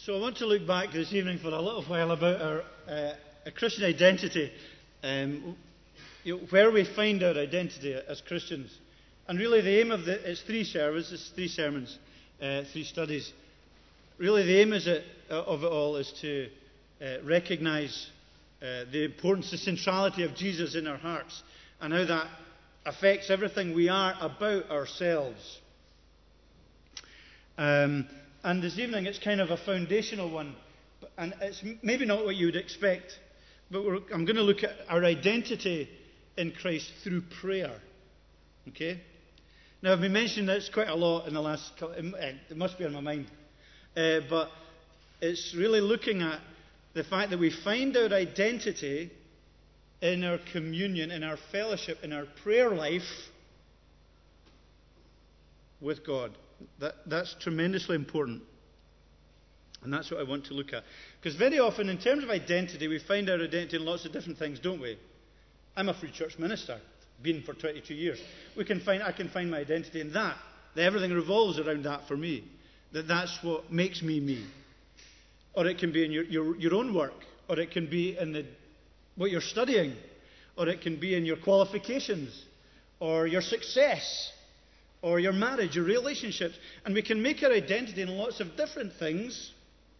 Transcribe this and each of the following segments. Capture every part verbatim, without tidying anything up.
So I want to look back this evening for a little while about our uh, a Christian identity, um, you know, where we find our identity as Christians. And really the aim of the, it's three services, three sermons, uh, three studies. Really the aim is it, uh, of it all is to uh, recognise uh, the importance, the centrality of Jesus in our hearts, and how that affects everything we are about ourselves. Um, and this evening it's kind of a foundational one, and it's maybe not what you would expect, but we're, I'm going to look at our identity in Christ through prayer. Okay? Now I've been mentioning this quite a lot in the last couple, it must be on my mind, uh, but it's really looking at the fact that we find our identity in our communion, in our fellowship, in our prayer life with God. That, that's tremendously important. And that's what I want to look at. Because very often, in terms of identity, we find our identity in lots of different things, don't we? I'm a free church minister, been for twenty-two years. We can find, I can find my identity in that. That everything revolves around that for me. That that's what makes me me. Or it can be in your, your, your own work. Or it can be in the, what you're studying. Or it can be in your qualifications. Or your success. Or your marriage, your relationships. And we can make our identity in lots of different things.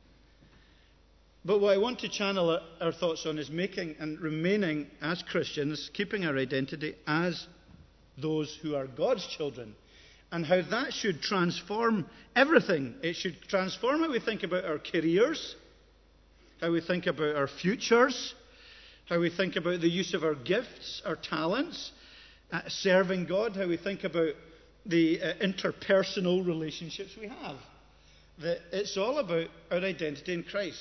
But what I want to channel our, our thoughts on is making and remaining as Christians, keeping our identity as those who are God's children. And how that should transform everything. It should transform how we think about our careers, how we think about our futures, how we think about the use of our gifts, our talents, uh, serving God, how we think about the uh, interpersonal relationships we have. That it's all about our identity in Christ.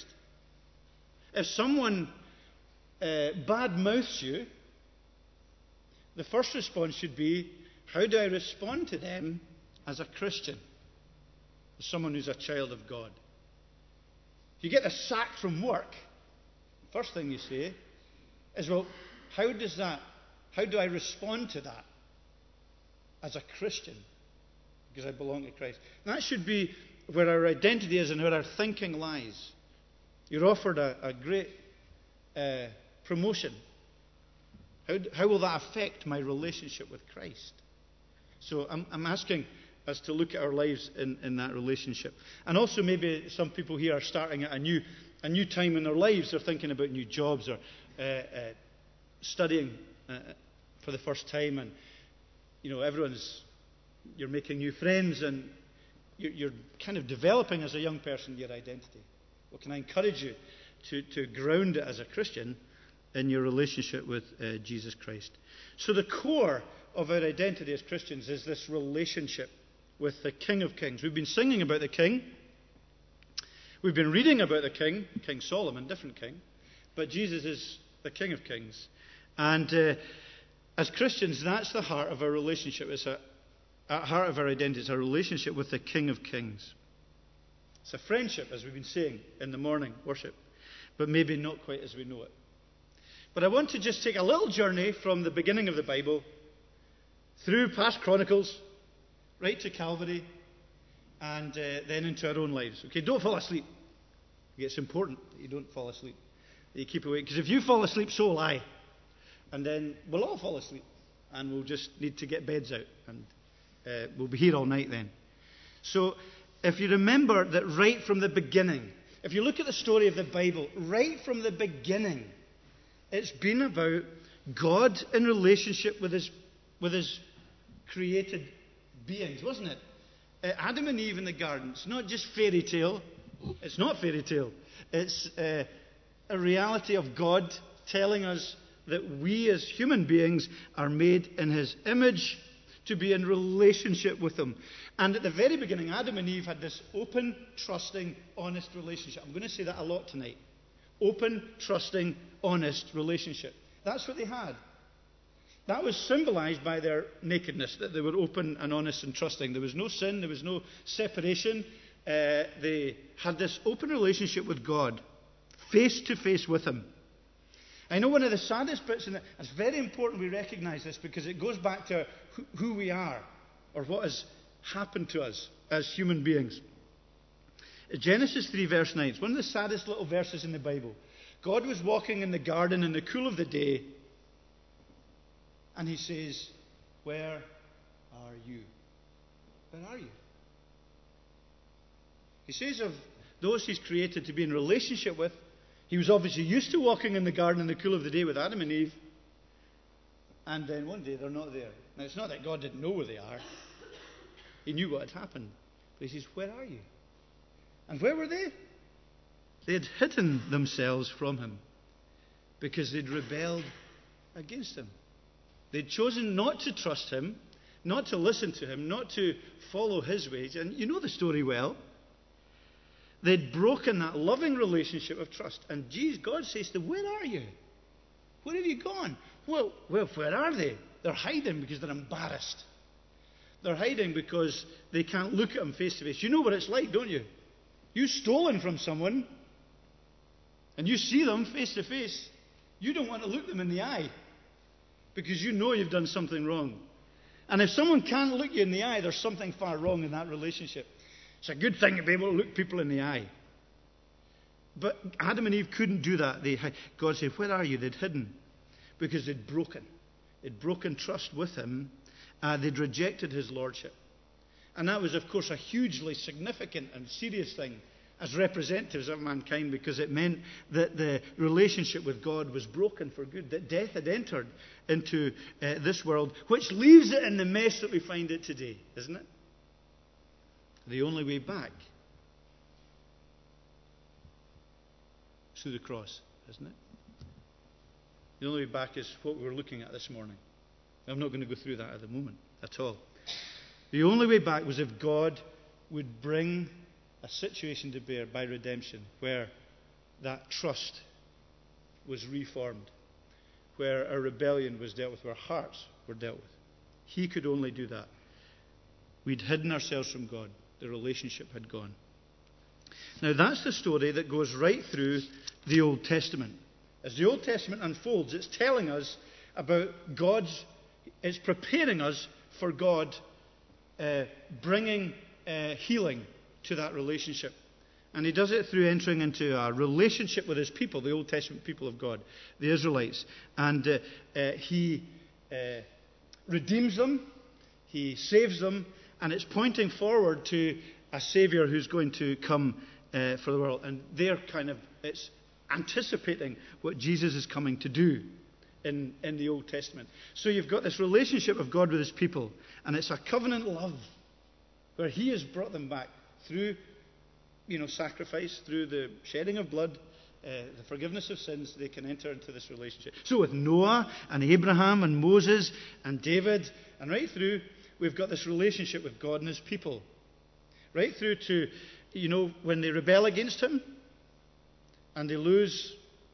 If someone uh, bad-mouths you, the first response should be, how do I respond to them as a Christian? As someone who's a child of God. If you get a sack from work, the first thing you say is, well, how does that, how do I respond to that as a Christian? Because I belong to Christ. And that should be where our identity is and where our thinking lies. You're offered a, a great uh, promotion. How, how will that affect my relationship with Christ? So I'm, I'm asking us to look at our lives in, in that relationship. And also maybe some people here are starting at a new, a new time in their lives. They're thinking about new jobs or uh, uh, studying uh, for the first time. And, you know, everyone's, you're making new friends and you're, you're kind of developing as a young person your identity. Well, can I encourage you to, to ground it as a Christian in your relationship with uh, Jesus Christ? So the core of our identity as Christians is this relationship with the King of Kings. We've been singing about the King. We've been reading about the King, King Solomon, different king. But Jesus is the King of Kings. And uh, as Christians, that's the heart of our relationship. It's a, at the heart of our identity. It's a relationship with the King of Kings. It's a friendship, as we've been saying in the morning worship, but maybe not quite as we know it. But I want to just take a little journey from the beginning of the Bible, through past Chronicles, right to Calvary, and uh, then into our own lives. Okay, don't fall asleep. It's important that you don't fall asleep, that you keep awake. Because if you fall asleep, so will I. And then we'll all fall asleep, and we'll just need to get beds out, and uh, we'll be here all night then. So, if you remember that right from the beginning, if you look at the story of the Bible, right from the beginning, it's been about God in relationship with his, with his created beings, wasn't it? Uh, Adam and Eve in the garden. It's not just fairy tale. It's not fairy tale. It's uh, a reality of God telling us that we as human beings are made in his image, to be in relationship with him. And at the very beginning, Adam and Eve had this open, trusting, honest relationship. I'm going to say that a lot tonight. Open, trusting, honest relationship. That's what they had. That was symbolized by their nakedness, that they were open and honest and trusting. There was no sin, there was no separation. Uh, they had this open relationship with God, face to face with him. I know one of the saddest bits, and it's very important we recognize this because it goes back to who we are or what has happened to us as human beings. Genesis three, verse nine. It's one of the saddest little verses in the Bible. God was walking in the garden in the cool of the day, and he says, "Where are you? Where are you?" He says of those he's created to be in relationship with, he was obviously used to walking in the garden in the cool of the day with Adam and Eve, and then one day they're not there. Now, it's not that God didn't know where they are. He knew what had happened. But he says, "Where are you?" And where were they? They had hidden themselves from him because they'd rebelled against him. They'd chosen not to trust him, not to listen to him, not to follow his ways. And you know the story well. They'd broken that loving relationship of trust. And Jesus, God says to them, "Where are you? Where have you gone?" Well, well, where are they? They're hiding because they're embarrassed. They're hiding because they can't look at him face to face. You know what it's like, don't you? You've stolen from someone, and you see them face to face. You don't want to look them in the eye because you know you've done something wrong. And if someone can't look you in the eye, there's something far wrong in that relationship. It's a good thing to be able to look people in the eye. But Adam and Eve couldn't do that. They, God said, "Where are you?" They'd hidden because they'd broken. They'd broken trust with him. Uh, they'd rejected his lordship. And that was, of course, a hugely significant and serious thing as representatives of mankind, because it meant that the relationship with God was broken for good, that death had entered into uh, this world, which leaves it in the mess that we find it today, isn't it? The only way back is through the cross, isn't it? The only way back is what we're looking at this morning. I'm not going to go through that at the moment at all. The only way back was if God would bring a situation to bear by redemption where that trust was reformed, where our rebellion was dealt with, where our hearts were dealt with. He could only do that. We'd hidden ourselves from God. The relationship had gone. Now that's the story that goes right through the Old Testament. As the Old Testament unfolds, it's telling us about God's, it's preparing us for God uh, bringing uh, healing to that relationship. And he does it through entering into a relationship with his people, the Old Testament people of God, the Israelites. And uh, uh, he uh, redeems them, he saves them, and it's pointing forward to a Saviour who's going to come uh, for the world. And they're kind of, it's anticipating what Jesus is coming to do in, in the Old Testament. So you've got this relationship of God with his people, and it's a covenant love where he has brought them back through, you know, sacrifice, through the shedding of blood, uh, the forgiveness of sins. They can enter into this relationship. So with Noah and Abraham and Moses and David, and right through, we've got this relationship with God and his people. Right through to, you know, when they rebel against him and they lose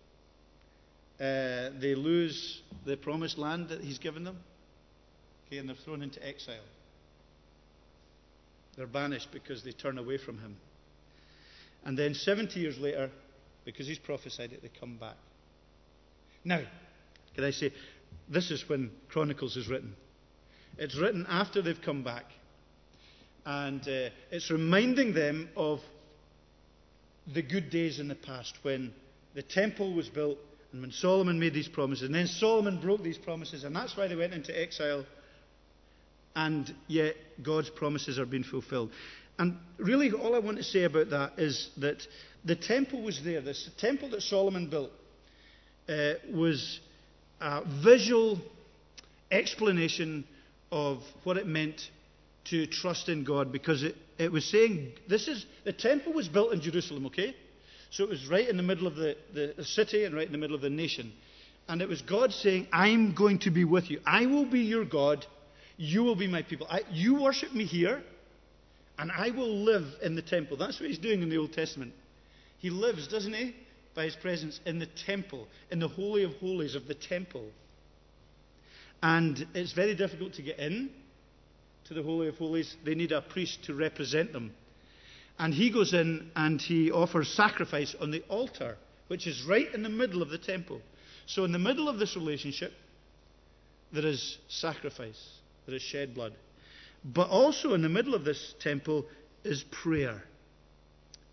uh, they lose the promised land that he's given them. Okay, and they're thrown into exile. They're banished because they turn away from him. And then seventy years later, because he's prophesied it, they come back. Now, can I say, this is when Chronicles is written. It's written after they've come back. And uh, it's reminding them of the good days in the past when the temple was built and when Solomon made these promises. And then Solomon broke these promises, and that's why they went into exile. And yet God's promises are being fulfilled. And really all I want to say about that is that the temple was there. This temple that Solomon built uh, was a visual explanation of what it meant to trust in God, because it, it was saying, this is, the temple was built in Jerusalem, okay? So it was right in the middle of the, the, the city and right in the middle of the nation. And it was God saying, I'm going to be with you. I will be your God. You will be my people. I, you worship me here, and I will live in the temple. That's what he's doing in the Old Testament. He lives, doesn't he, by his presence in the temple, in the Holy of Holies of the temple. And it's very difficult to get in to the Holy of Holies. They need a priest to represent them. And he goes in and he offers sacrifice on the altar, which is right in the middle of the temple. So in the middle of this relationship, there is sacrifice. There is shed blood. But also in the middle of this temple is prayer.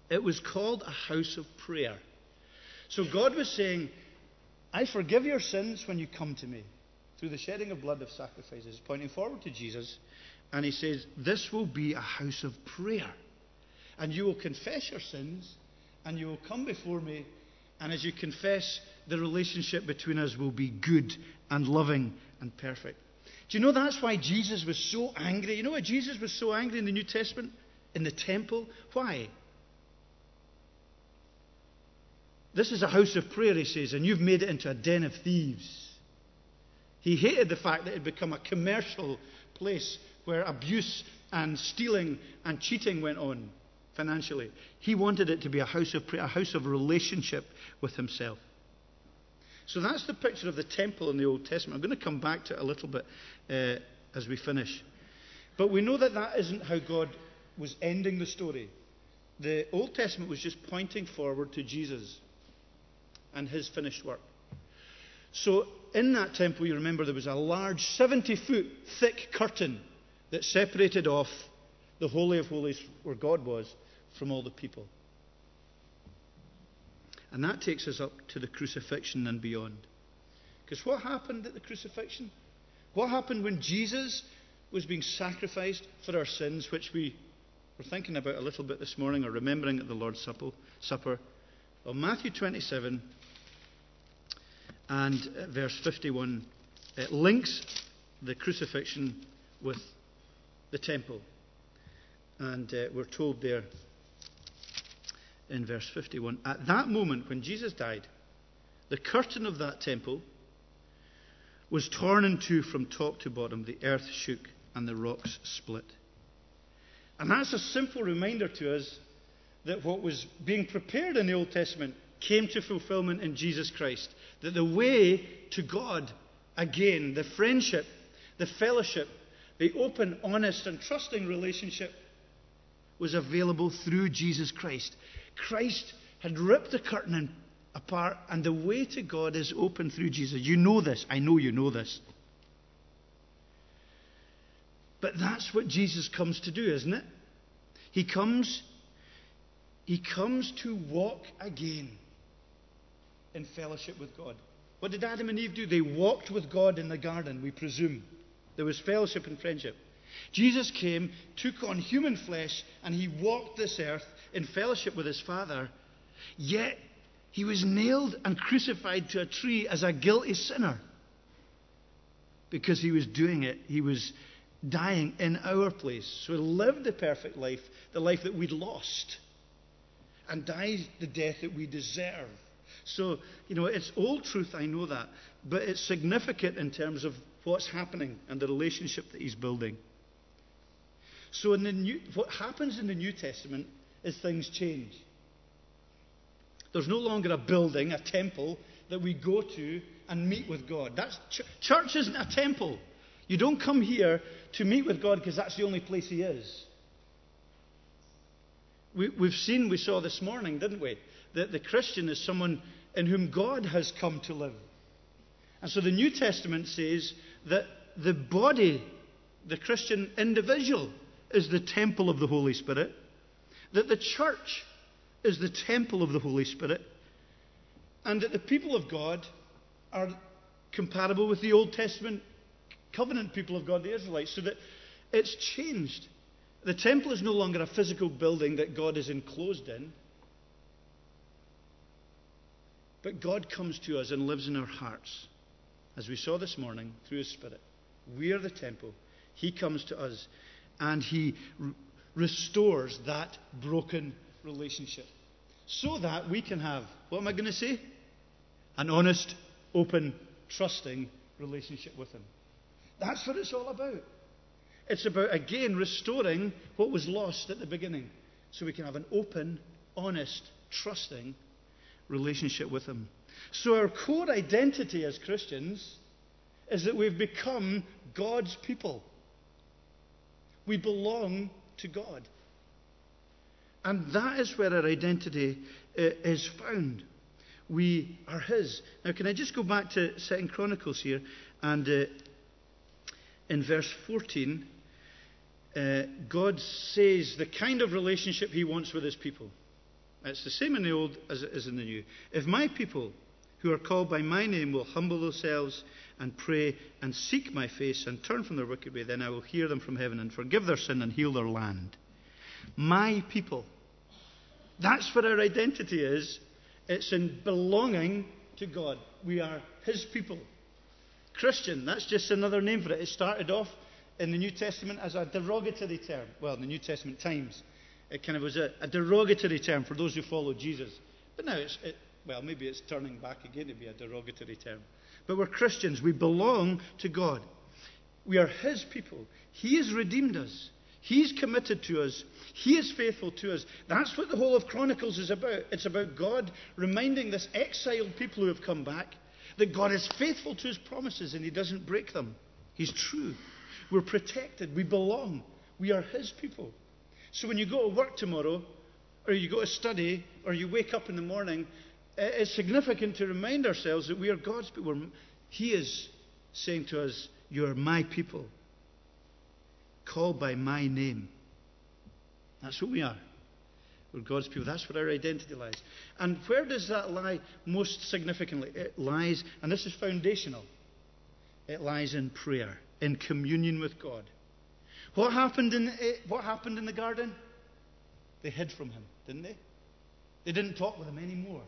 It was called a house of prayer. So God was saying, I forgive your sins when you come to me through the shedding of blood of sacrifices, pointing forward to Jesus. And he says, this will be a house of prayer. And you will confess your sins, and you will come before me. And as you confess, the relationship between us will be good and loving and perfect. Do you know that's why Jesus was so angry? You know why Jesus was so angry in the New Testament? In the temple? Why? This is a house of prayer, he says, and you've made it into a den of thieves. He hated the fact that it had become a commercial place where abuse and stealing and cheating went on financially. He wanted it to be a house of prayer, a house of relationship with himself. So that's the picture of the temple in the Old Testament. I'm going to come back to it a little bit uh, as we finish. But we know that that isn't how God was ending the story. The Old Testament was just pointing forward to Jesus and his finished work. So in that temple, you remember, there was a large seventy-foot thick curtain that separated off the Holy of Holies, where God was, from all the people. And that takes us up to the crucifixion and beyond. Because what happened at the crucifixion? What happened when Jesus was being sacrificed for our sins, which we were thinking about a little bit this morning, or remembering at the Lord's Supper? Well, Matthew twenty-seven and verse fifty-one, it links the crucifixion with the temple. And uh, we're told there in verse fifty-one, at that moment when Jesus died, the curtain of that temple was torn in two from top to bottom. The earth shook and the rocks split. And that's a simple reminder to us that what was being prepared in the Old Testament came to fulfillment in Jesus Christ. That the way to God, again, the friendship, the fellowship, the open, honest and trusting relationship was available through Jesus Christ. Christ had ripped the curtain in, apart, and the way to God is open through Jesus. You know this. I know you know this. But that's what Jesus comes to do, isn't it? He comes, he comes to walk again in fellowship with God. What did Adam and Eve do? They walked with God in the garden, we presume. There was fellowship and friendship. Jesus came, took on human flesh, and he walked this earth in fellowship with his Father. Yet, he was nailed and crucified to a tree as a guilty sinner. Because he was doing it, he was dying in our place. So he lived the perfect life, the life that we'd lost, and died the death that we deserve. So, you know, it's old truth, I know that, but it's significant in terms of what's happening and the relationship that he's building. So in the new, what happens in the New Testament is things change. There's no longer a building, a temple, that we go to and meet with God. That's ch- church isn't a temple. You don't come here to meet with God because that's the only place he is. We, we've seen, we saw this morning, didn't we, that the Christian is someone in whom God has come to live. And so the New Testament says that the body, the Christian individual, is the temple of the Holy Spirit, that the church is the temple of the Holy Spirit, and that the people of God are compatible with the Old Testament covenant people of God, the Israelites, so that it's changed. The temple is no longer a physical building that God is enclosed in, but God comes to us and lives in our hearts, as we saw this morning, through his Spirit. We are the temple. He comes to us, and he r- restores that broken relationship, so that we can have, what am I going to say? An honest, open, trusting relationship with him. That's what it's all about. It's about, again, restoring what was lost at the beginning, so we can have an open, honest, trusting relationship with him. So our core identity as Christians is that we've become God's people. We belong to God. And that is where our identity uh, is found. We are his. Now, can I just go back to Second Chronicles here, and uh, in verse fourteen, uh, God says the kind of relationship he wants with his people. It's the same in the old as it is in the new. If my people who are called by my name will humble themselves and pray and seek my face and turn from their wicked way, then I will hear them from heaven and forgive their sin and heal their land. My people. That's what our identity is. It's in belonging to God. We are His people. Christian, that's just another name for it. It started off in the New Testament as a derogatory term. Well, in the New Testament times, it kind of was a, a derogatory term for those who follow Jesus. But now it's, it, well, maybe it's turning back again to be a derogatory term. But we're Christians. We belong to God. We are His people. He has redeemed us. He's committed to us. He is faithful to us. That's what the whole of Chronicles is about. It's about God reminding this exiled people who have come back that God is faithful to His promises and He doesn't break them. He's true. We're protected. We belong. We are His people. So when you go to work tomorrow, or you go to study, or you wake up in the morning, it's significant to remind ourselves that we are God's people. He is saying to us, you are my people, called by my name. That's what we are. We're God's people. That's where our identity lies. And where does that lie most significantly? It lies, and this is foundational, it lies in prayer, in communion with God. What happened in, what happened in the garden? They hid from Him, didn't they? They didn't talk with Him anymore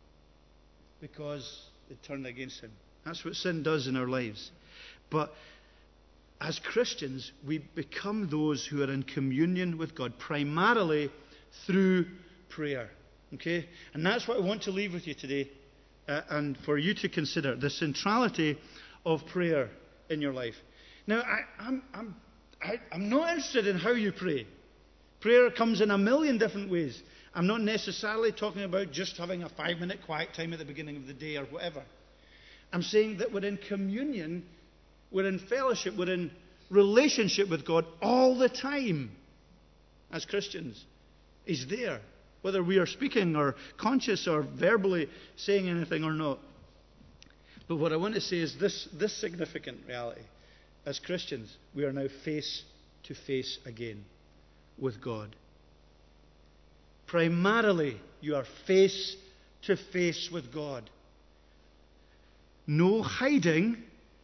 because they turned against Him. That's what sin does in our lives. But as Christians, we become those who are in communion with God, primarily through prayer. Okay? And that's what I want to leave with you today, uh, and for you to consider the centrality of prayer in your life. Now, I, I'm, I'm, I, I'm not interested in how you pray. Prayer comes in a million different ways. I'm not necessarily talking about just having a five-minute quiet time at the beginning of the day or whatever. I'm saying that we're in communion, we're in fellowship, we're in relationship with God all the time as Christians. He's there, whether we are speaking or conscious or verbally saying anything or not. But what I want to say is this, this significant reality. As Christians, we are now face to face again with God. Primarily, you are face to face with God. No hiding,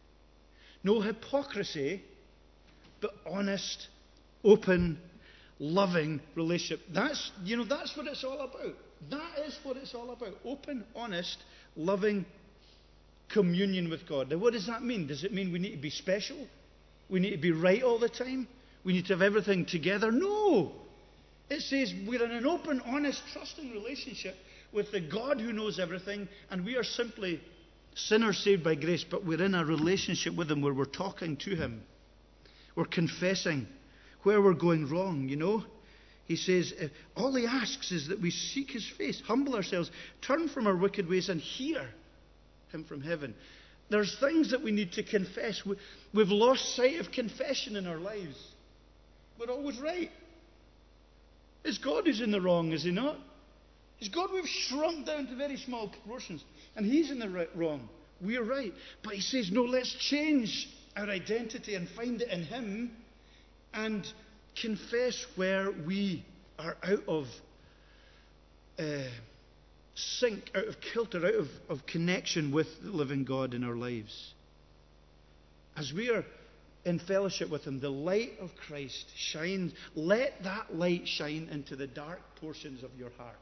no hypocrisy, but honest, open, loving relationship. That's, you know, that's what it's all about. That is what it's all about. Open, honest, loving communion with God. Now, what does that mean? Does it mean we need to be special? We need to be right all the time? We need to have everything together? No! It says we're in an open, honest, trusting relationship with the God who knows everything, and we are simply sinners saved by grace, but we're in a relationship with Him where we're talking to Him. We're confessing where we're going wrong, you know. He says, all He asks is that we seek His face, humble ourselves, turn from our wicked ways and hear Him from heaven. There's things that we need to confess. We've lost sight of confession in our lives. We're always right. It's God who's in the wrong, is He not? It's God we've shrunk down to very small proportions. And He's in the right, wrong. We're right. But He says, no, let's change our identity and find it in Him and confess where we are out of uh, sync, out of kilter, out of, of connection with the living God in our lives. As we are in fellowship with Him, the light of Christ shines. Let that light shine into the dark portions of your heart,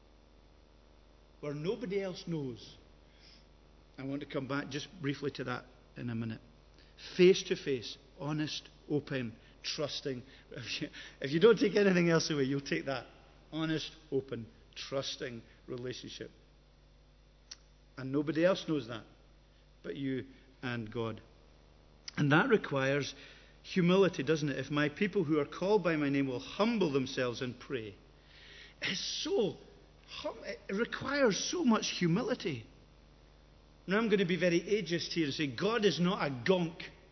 where nobody else knows. I want to come back just briefly to that in a minute. Face to face, honest, open, trusting. If you, if you don't take anything else away, you'll take that. Honest, open, trusting relationship. And nobody else knows that but you and God. And that requires humility, doesn't it? If my people who are called by my name will humble themselves and pray. It's so, it requires so much humility. Now I'm going to be very ageist here and say, God is not a gonk.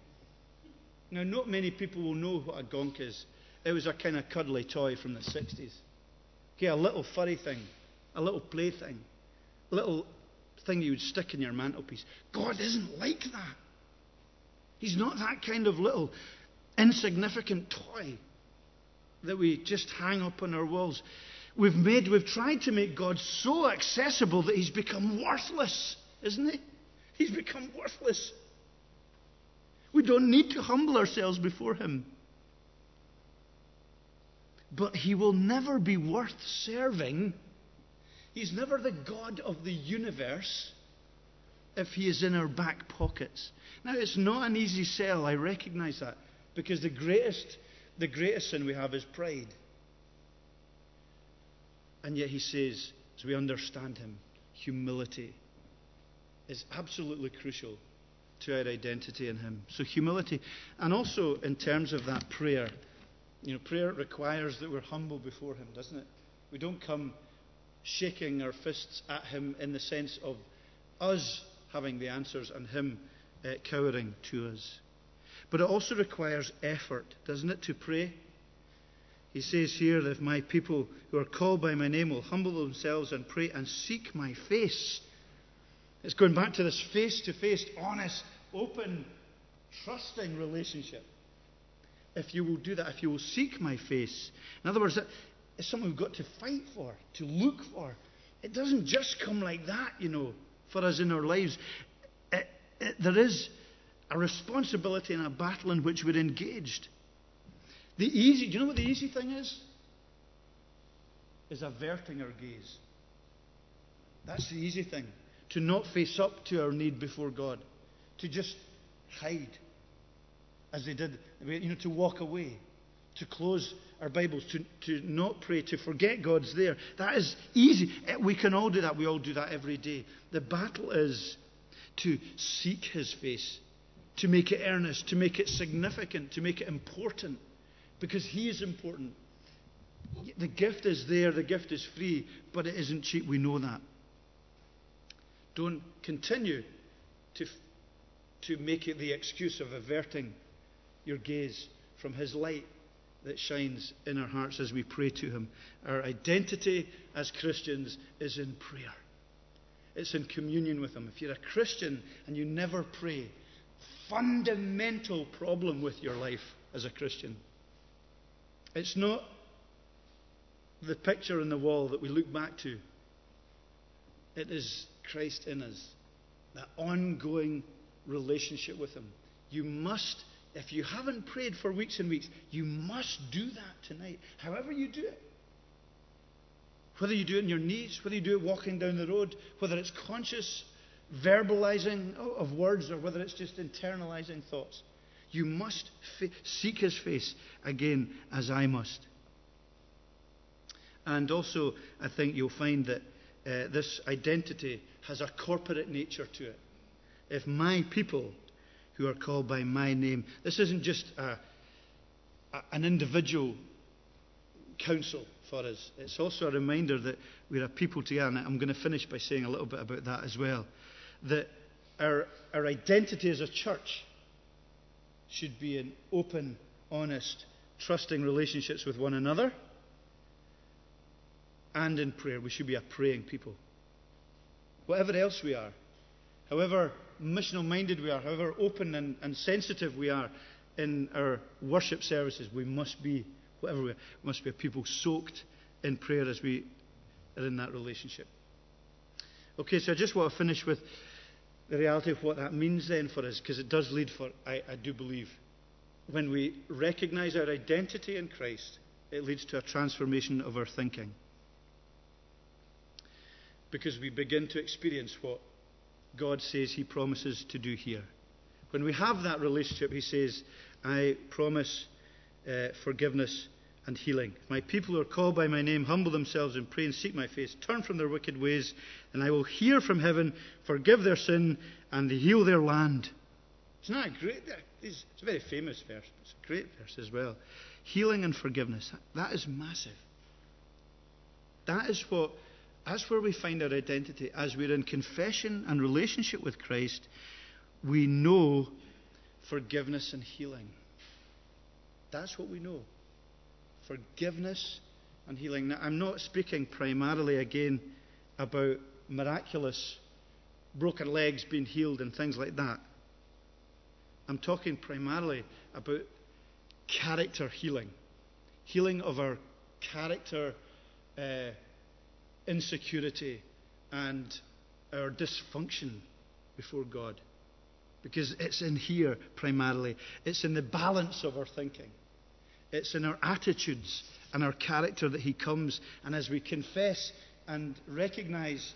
Now, not many people will know what a gonk is. It was a kind of cuddly toy from the sixties. Okay, a little furry thing, a little plaything, a little thing you would stick in your mantelpiece. God isn't like that. He's not that kind of little insignificant toy that we just hang up on our walls. We've made, we've tried to make God so accessible that he's become worthless, isn't he? He's become worthless. We don't need to humble ourselves before him. But he will never be worth serving. He's never the God of the universe if he is in our back pockets. Now, it's not an easy sell, I recognize that, because the greatest, the greatest sin we have is pride. And yet he says, as we understand him, humility is absolutely crucial to our identity in him. So humility, and also in terms of that prayer, you know, prayer requires that we're humble before him, doesn't it? We don't come shaking our fists at him in the sense of us having the answers and him uh, cowering to us. But it also requires effort, doesn't it, to pray? He says here that if my people who are called by my name will humble themselves and pray and seek my face. It's going back to this face-to-face, honest, open, trusting relationship. If you will do that, if you will seek my face. In other words, it's something we've got to fight for, to look for. It doesn't just come like that, you know, for us in our lives. It, it, there is a responsibility and a battle in which we're engaged. The easy, do you know what the easy thing is? Is averting our gaze. That's the easy thing. To not face up to our need before God. To just hide. As they did, you know, to walk away. To close our Bibles. To, to not pray. To forget God's there. That is easy. We can all do that. We all do that every day. The battle is to seek his face. To make it earnest. To make it significant. To make it important. Because he is important. The gift is there, the gift is free, but it isn't cheap. We know that. Don't continue to, to make it the excuse of averting your gaze from his light that shines in our hearts as we pray to him. Our identity as Christians is in prayer. It's in communion with him. If you're a Christian and you never pray, fundamental problem with your life as a Christian. It's not the picture on the wall that we look back to. It is Christ in us. That ongoing relationship with him. You must, if you haven't prayed for weeks and weeks, you must do that tonight. However you do it. Whether you do it in your knees, whether you do it walking down the road, whether it's conscious verbalizing of words or whether it's just internalizing thoughts. You must fa- seek his face again, as I must. And also, I think you'll find that uh, this identity has a corporate nature to it. If my people who are called by my name, this isn't just a, a, an individual counsel for us. It's also a reminder that we're a people together. And I'm going to finish by saying a little bit about that as well. That our, our identity as a church should be in open, honest, trusting relationships with one another and in prayer. We should be a praying people. Whatever else we are, however missional minded we are, however open and, and sensitive we are in our worship services, we must be, whatever we are, we must be a people soaked in prayer as we are in that relationship. Okay, so I just want to finish with the reality of what that means then for us, because it does lead for, I, I do believe, when we recognize our identity in Christ, it leads to a transformation of our thinking. Because we begin to experience what God says he promises to do here. When we have that relationship, he says, I promise uh, forgiveness and healing. If my people who are called by my name humble themselves and pray and seek my face, turn from their wicked ways, then I will hear from heaven, forgive their sin, and heal their land. Isn't that great? It's a very famous verse. It's a great verse as well. Healing and forgiveness. That is massive. That is what, that's where we find our identity. As we're in confession and relationship with Christ, we know forgiveness and healing. That's what we know. Forgiveness and healing. Now, I'm not speaking primarily again about miraculous broken legs being healed and things like that. I'm talking primarily about character healing. Healing of our character uh, insecurity and our dysfunction before God. Because it's in here primarily. It's in the balance of our thinking. It's in our attitudes and our character that He comes. And as we confess and recognize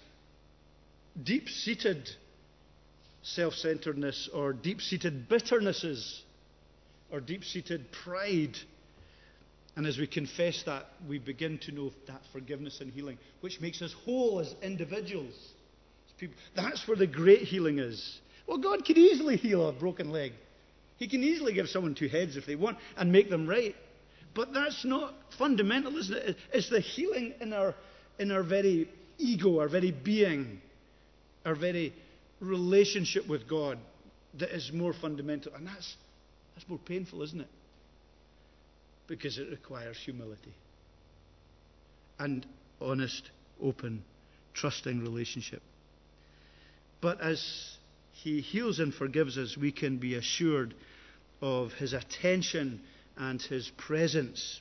deep-seated self-centeredness or deep-seated bitternesses or deep-seated pride, and as we confess that, we begin to know that forgiveness and healing, which makes us whole as individuals. As people. That's where the great healing is. Well, God can easily heal a broken leg. He can easily give someone two heads if they want and make them right. But that's not fundamental, isn't it? It's the healing in our, in our very ego, our very being, our very relationship with God that is more fundamental. And that's, that's more painful, isn't it? Because it requires humility and honest, open, trusting relationship. But as He heals and forgives us, we can be assured of His attention and His presence.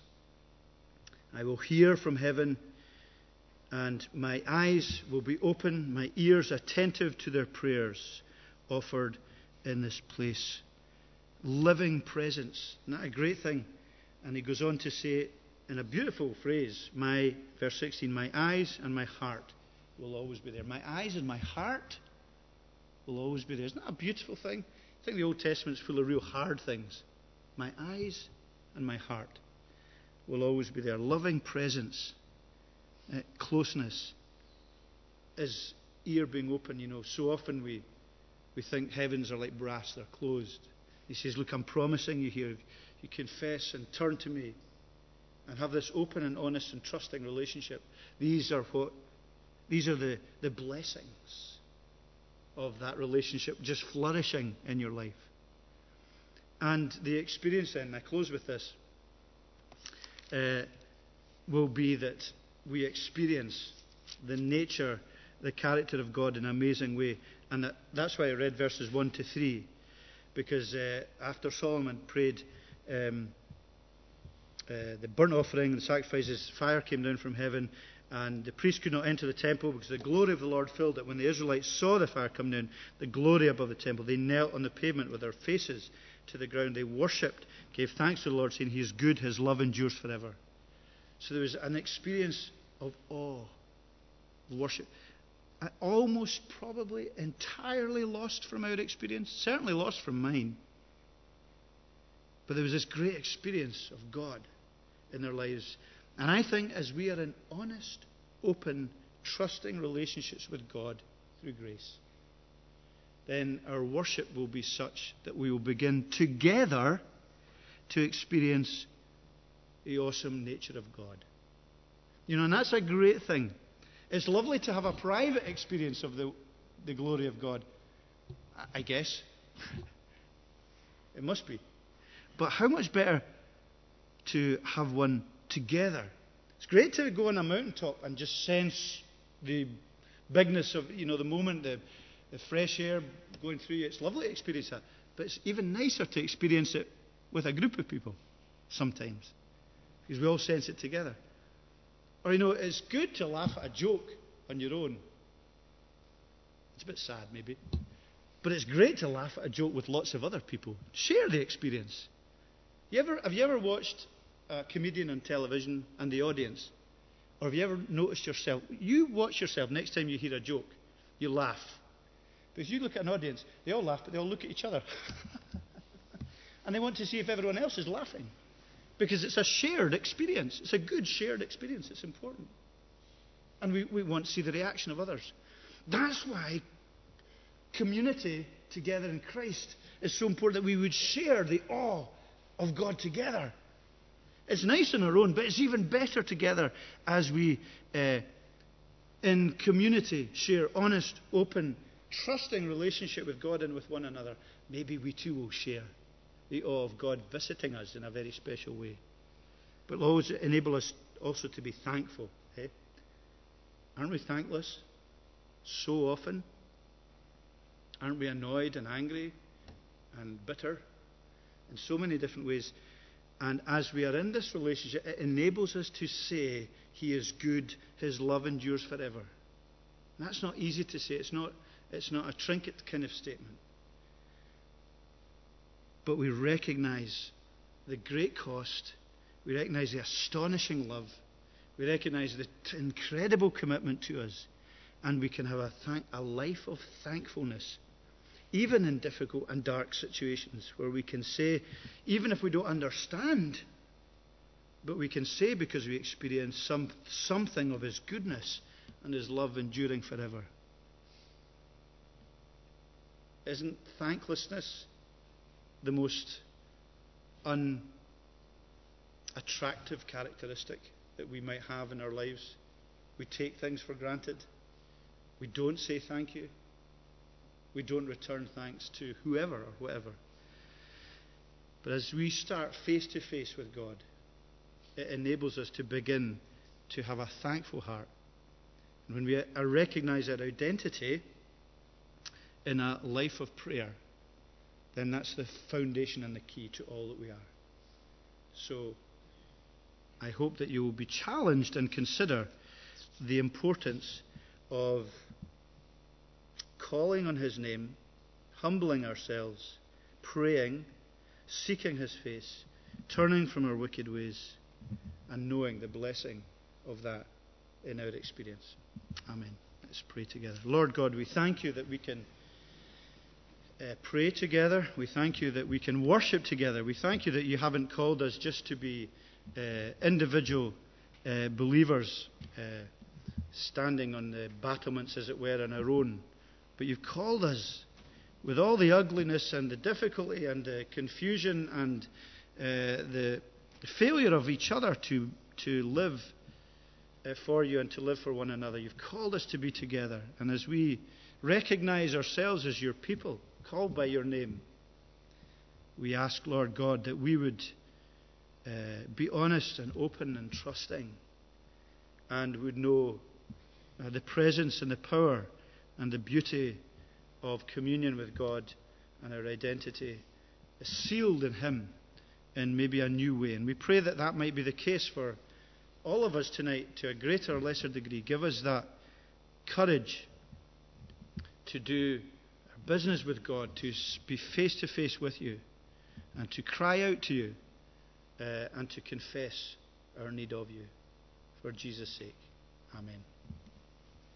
I will hear from heaven, and my eyes will be open, my ears attentive to their prayers offered in this place. Living presence. Isn't that a great thing? And he goes on to say in a beautiful phrase, my verse sixteen, my eyes and my heart will always be there. My eyes and my heart will always be there. Isn't that a beautiful thing? I think the Old Testament's full of real hard things. My eyes and my heart will always be there. Loving presence, uh, closeness, is ear being open. You know, so often we we think heavens are like brass; they're closed. He says, "Look, I'm promising you here. If you confess and turn to me, and have this open and honest and trusting relationship, these are what these are the the blessings of that relationship just flourishing in your life." And the experience then, and I close with this, uh, will be that we experience the nature, the character of God in an amazing way. And that, that's why I read verses one to three, because uh, after Solomon prayed um, uh, the burnt offering and the sacrifices, fire came down from heaven, and the priest could not enter the temple because the glory of the Lord filled it. When the Israelites saw the fire come down, the glory above the temple, they knelt on the pavement with their faces to the ground. They worshipped, gave thanks to the Lord, saying, He is good, His love endures forever. So there was an experience of awe, worship. Almost probably entirely lost from our experience, certainly lost from mine. But there was this great experience of God in their lives. And I think as we are in honest, open, trusting relationships with God through grace, then our worship will be such that we will begin together to experience the awesome nature of God. You know, and that's a great thing. It's lovely to have a private experience of the, the glory of God, I guess. It must be. But how much better to have one together. It's great to go on a mountaintop and just sense the bigness of, you know, the moment, the, the fresh air going through you. It's lovely to experience that. But it's even nicer to experience it with a group of people sometimes, because we all sense it together. Or, you know, it's good to laugh at a joke on your own. It's a bit sad, maybe. But it's great to laugh at a joke with lots of other people. Share the experience. You ever, have you ever watched a comedian on television and the audience? Or have you ever noticed yourself? You watch yourself next time you hear a joke. You laugh. Because you look at an audience, they all laugh, but they all look at each other. And they want to see if everyone else is laughing. Because it's a shared experience. It's a good shared experience. It's important. And we, we want to see the reaction of others. That's why community together in Christ is so important, that we would share the awe of God together. It's nice on our own, but it's even better together as we, uh, in community, share honest, open, trusting relationship with God and with one another. Maybe we too will share the awe of God visiting us in a very special way. But it'll always enable us also to be thankful. Eh? Aren't we thankless so often? Aren't we annoyed and angry and bitter in so many different ways? And as we are in this relationship, it enables us to say, He is good, His love endures forever. And that's not easy to say. It's not, it's not a trinket kind of statement. But we recognize the great cost. We recognize the astonishing love. We recognize the t- incredible commitment to us. And we can have a, thank- a life of thankfulness, even in difficult and dark situations, where we can say, even if we don't understand, but we can say because we experience some, something of His goodness and His love enduring forever. Isn't thanklessness the most unattractive characteristic that we might have in our lives? We take things for granted. We don't say thank you. We don't return thanks to whoever or whatever. But as we start face to face with God, it enables us to begin to have a thankful heart. And when we recognize our identity in a life of prayer, then that's the foundation and the key to all that we are. So I hope that you will be challenged and consider the importance of calling on His name, humbling ourselves, praying, seeking His face, turning from our wicked ways, and knowing the blessing of that in our experience. Amen. Let's pray together. Lord God, we thank You that we can uh, pray together. We thank You that we can worship together. We thank You that You haven't called us just to be uh, individual uh, believers uh, standing on the battlements, as it were, on our own. But You've called us with all the ugliness and the difficulty and the confusion and uh, the failure of each other to, to live uh, for You and to live for one another. You've called us to be together. And as we recognize ourselves as Your people, called by Your name, we ask, Lord God, that we would uh, be honest and open and trusting, and would know uh, the presence and the power and the beauty of communion with God, and our identity is sealed in Him in maybe a new way. And we pray that that might be the case for all of us tonight to a greater or lesser degree. Give us that courage to do our business with God, to be face to face with You, and to cry out to You, uh, and to confess our need of You. For Jesus' sake. Amen.